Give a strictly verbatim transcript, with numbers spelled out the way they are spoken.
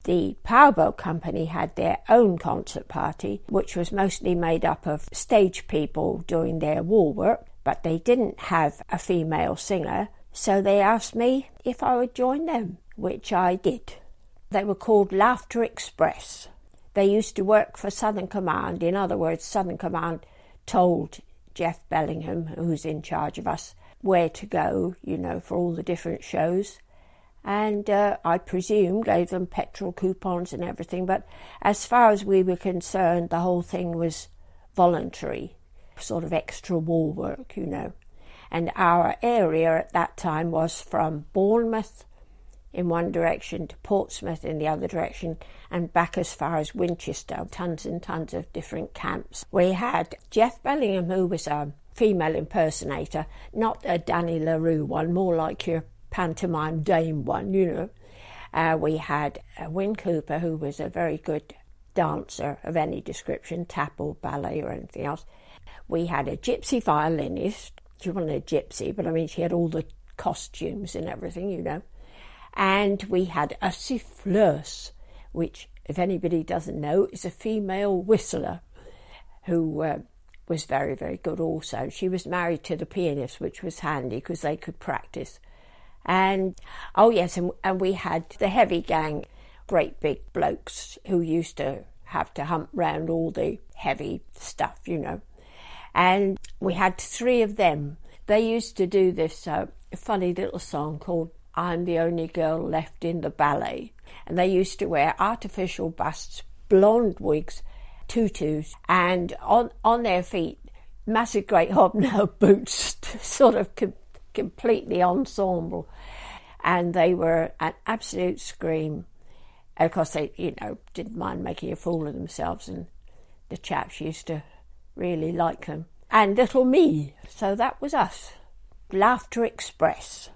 The Powerboat Company had their own concert party, which was mostly made up of stage people doing their war work, but they didn't have a female singer, so they asked me if I would join them, which I did. They were called Laughter Express. They used to work for Southern Command. In other words, Southern Command told Jeff Bellingham, who's in charge of us, where to go, you know, for all the different shows. And uh, I presume gave them petrol coupons and everything. But as far as we were concerned, the whole thing was voluntary, sort of extra war work, you know. And our area at that time was from Bournemouth in one direction to Portsmouth in the other direction, and back as far as Winchester, tons and tons of different camps. We had Jeff Bellingham, who was a female impersonator, not a Danny LaRue one, more like your pantomime dame one, you know. Uh, we had uh, Win Cooper, who was a very good dancer of any description, tap or ballet or anything else. We had a gypsy violinist. She wasn't a gypsy, but I mean, she had all the costumes and everything, you know. And we had a siffleuse, which, if anybody doesn't know, is a female whistler who uh, was very, very good also. She was married to the pianist, which was handy because they could practice. And, oh yes, and, and we had the heavy gang, great big blokes who used to have to hump round all the heavy stuff, you know. And we had three of them. They used to do this uh, funny little song called I'm the Only Girl Left in the Ballet. And they used to wear artificial busts, blonde wigs, tutus, and on, on their feet, massive great hobnail boots, sort of com- completely ensemble. And they were an absolute scream. And of course, they, you know, didn't mind making a fool of themselves, and the chaps used to really like them. And little me. So that was us. Laughter Express.